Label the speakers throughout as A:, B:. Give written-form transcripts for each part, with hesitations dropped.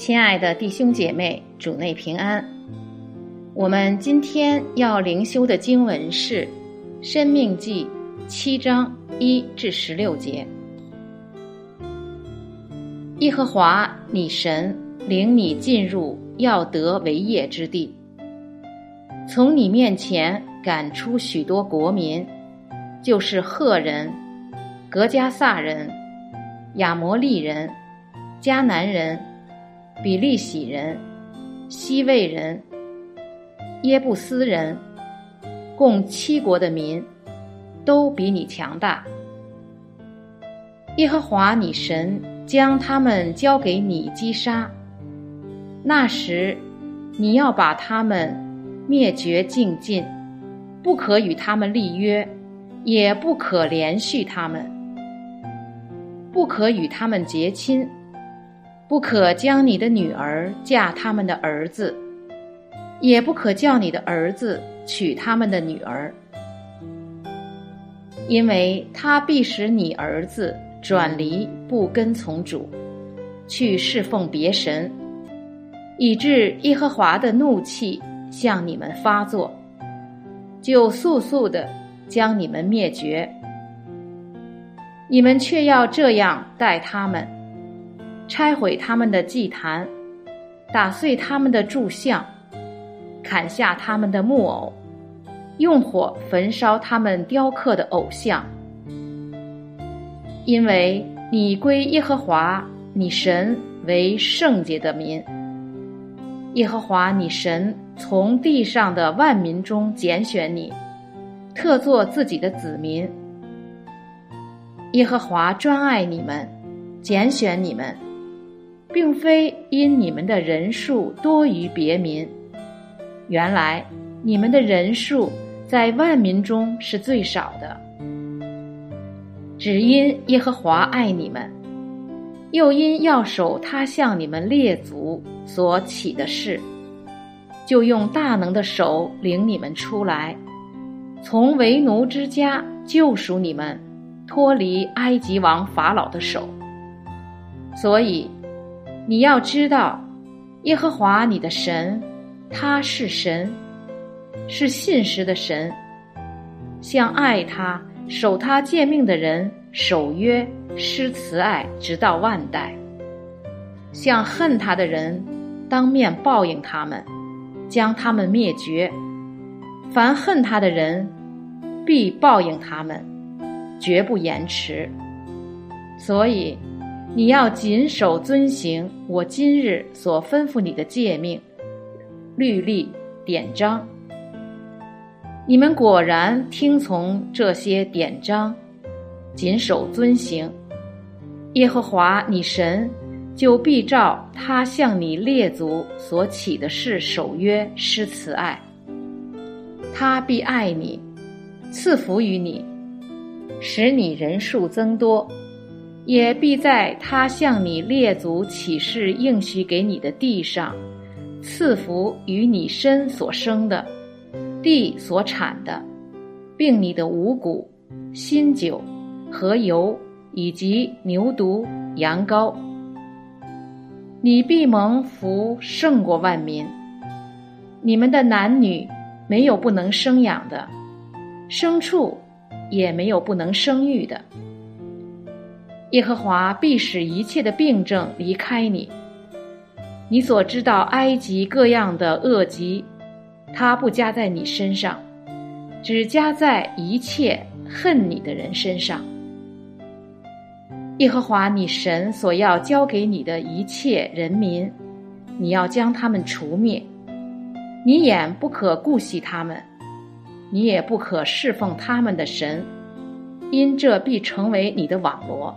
A: 亲爱的弟兄姐妹，主内平安。我们今天要灵修的经文是申命记7章1至16节。耶和华你神领你进入要得为业之地，从你面前赶出许多国民，就是赫人、革迦撒人、亚摩利人、迦南人、比利洗人、西魏人、耶布斯人，共7国的民，都比你强大。耶和华你神将他们交给你击杀，那时你要把他们灭绝净尽，不可与他们立约，也不可连续他们，不可与他们结亲，不可将你的女儿嫁他们的儿子，也不可叫你的儿子娶他们的女儿，因为他必使你儿子转离不跟从主，去侍奉别神，以致耶和华的怒气向你们发作，就速速地将你们灭绝。你们却要这样待他们，拆毁他们的祭坛，打碎他们的柱像，砍下他们的木偶，用火焚烧他们雕刻的偶像。因为你归耶和华你神为圣洁的民，耶和华你神从地上的万民中拣选你，特作自己的子民。耶和华专爱你们，拣选你们，并非因你们的人数多于别民，原来你们的人数在万民中是最少的，只因耶和华爱你们，又因要守他向你们列祖所起的事，就用大能的手领你们出来，从为奴之家救赎你们，脱离埃及王法老的手。所以你要知道，耶和华你的神，他是神，是信实的神，向爱他守他诫命的人守约施慈爱直到万代，向恨他的人当面报应他们，将他们灭绝。凡恨他的人必报应他们，绝不延迟。所以你要谨守遵行我今日所吩咐你的诫命、律例、典章。你们果然听从这些典章，谨守遵行，耶和华你神就必照他向你列祖所起的事守约施慈爱，他必爱你，赐福于你，使你人数增多，也必在他向你列祖起誓应许给你的地上赐福于你身所生的，地所产的，并你的五谷、新酒和油，以及牛犊、羊羔。你必蒙福胜过万民。你们的男女没有不能生养的，牲畜也没有不能生育的。耶和华必使一切的病症离开你。你所知道埃及各样的恶疾，他不加在你身上，只加在一切恨你的人身上。耶和华你神所要交给你的一切人民，你要将他们除灭。你眼不可顾惜他们，你也不可侍奉他们的神，因这必成为你的网罗。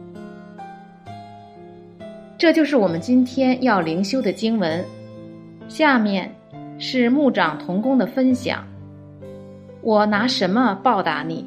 A: 这就是我们今天要灵修的经文。下面是牧长同工的分享。我拿什么报答你？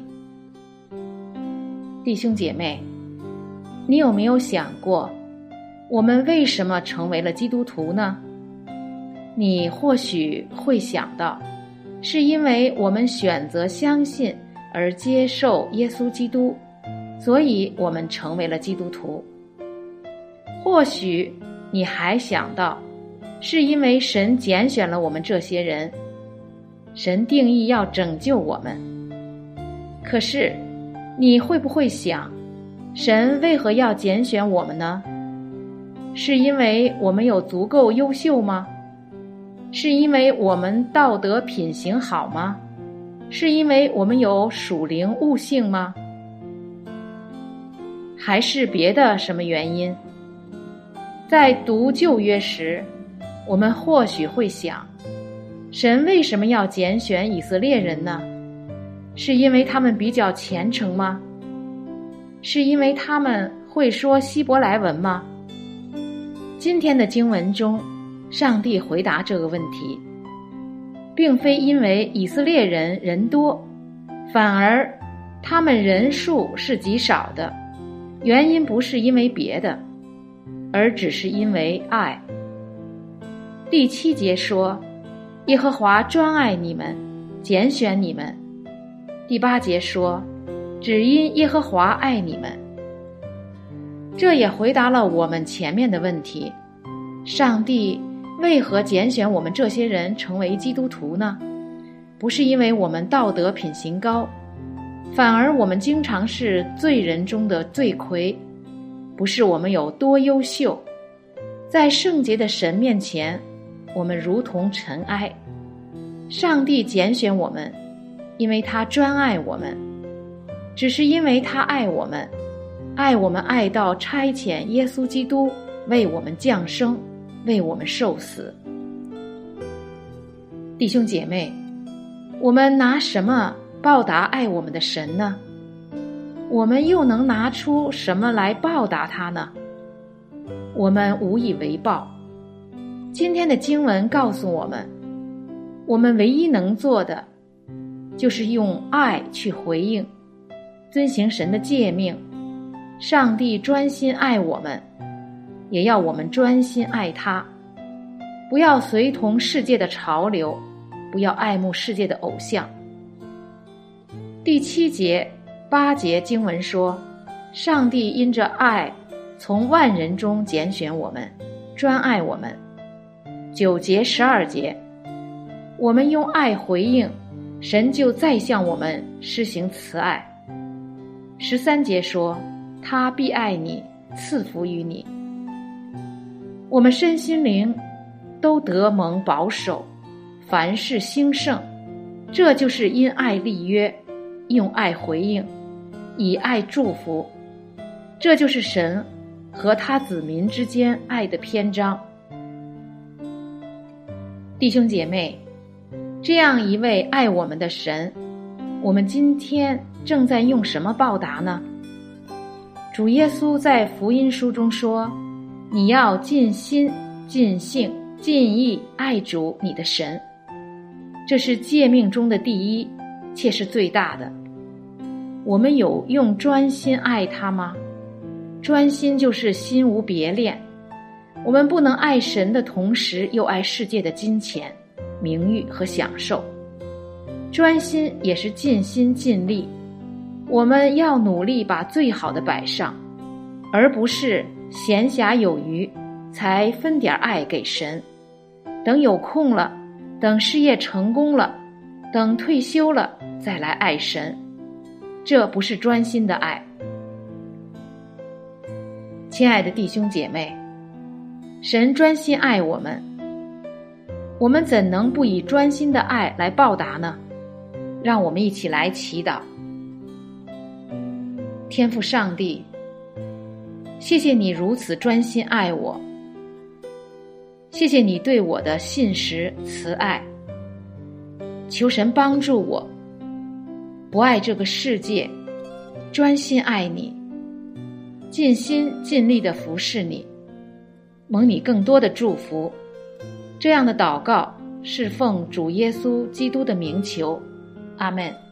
A: 弟兄姐妹，你有没有想过，我们为什么成为了基督徒呢？你或许会想到，是因为我们选择相信而接受耶稣基督，所以我们成为了基督徒。或许你还想到，是因为神拣选了我们这些人，神定义要拯救我们。可是，你会不会想，神为何要拣选我们呢？是因为我们有足够优秀吗？是因为我们道德品行好吗？是因为我们有属灵悟性吗？还是别的什么原因？在读旧约时，我们或许会想，神为什么要拣选以色列人呢？是因为他们比较虔诚吗？是因为他们会说希伯来文吗？今天的经文中，上帝回答这个问题，并非因为以色列人人多，反而他们人数是极少的，原因不是因为别的，而只是因为爱。第7节说，耶和华专爱你们，拣选你们。第8节说，只因耶和华爱你们。这也回答了我们前面的问题，上帝为何拣选我们这些人成为基督徒呢？不是因为我们道德品行高，反而我们经常是罪人中的罪魁，不是我们有多优秀，在圣洁的神面前，我们如同尘埃。上帝拣选我们，因为他专爱我们，只是因为他爱我们，爱到差遣耶稣基督为我们降生，为我们受死。弟兄姐妹，我们拿什么报答爱我们的神呢？我们又能拿出什么来报答他呢？我们无以为报。今天的经文告诉我们，我们唯一能做的，就是用爱去回应，遵行神的诫命。上帝专心爱我们，也要我们专心爱他，不要随同世界的潮流，不要爱慕世界的偶像。第7节、8节经文说，上帝因着爱，从万人中拣选我们，专爱我们。9节、12节，我们用爱回应，神就再向我们施行慈爱。13节说，他必爱你，赐福于你。我们身心灵都得蒙保守，凡事兴盛，这就是因爱立约，用爱回应，以爱祝福，这就是神和他子民之间爱的篇章。弟兄姐妹，这样一位爱我们的神，我们今天正在用什么报答呢？主耶稣在福音书中说，你要尽心、尽性、尽意爱主你的神，这是诫命中的第一，且是最大的。我们有用专心爱他吗？专心就是心无别恋，我们不能爱神的同时又爱世界的金钱、名誉和享受。专心也是尽心尽力，我们要努力把最好的摆上，而不是闲暇有余才分点爱给神，等有空了，等事业成功了，等退休了再来爱神，这不是专心的爱。亲爱的弟兄姐妹，神专心爱我们，我们怎能不以专心的爱来报答呢？让我们一起来祈祷。天父上帝，谢谢你如此专心爱我，谢谢你对我的信实慈爱，求神帮助我不爱这个世界，专心爱你，尽心尽力地服侍你，蒙你更多的祝福。这样的祷告是奉主耶稣基督的名求，阿们。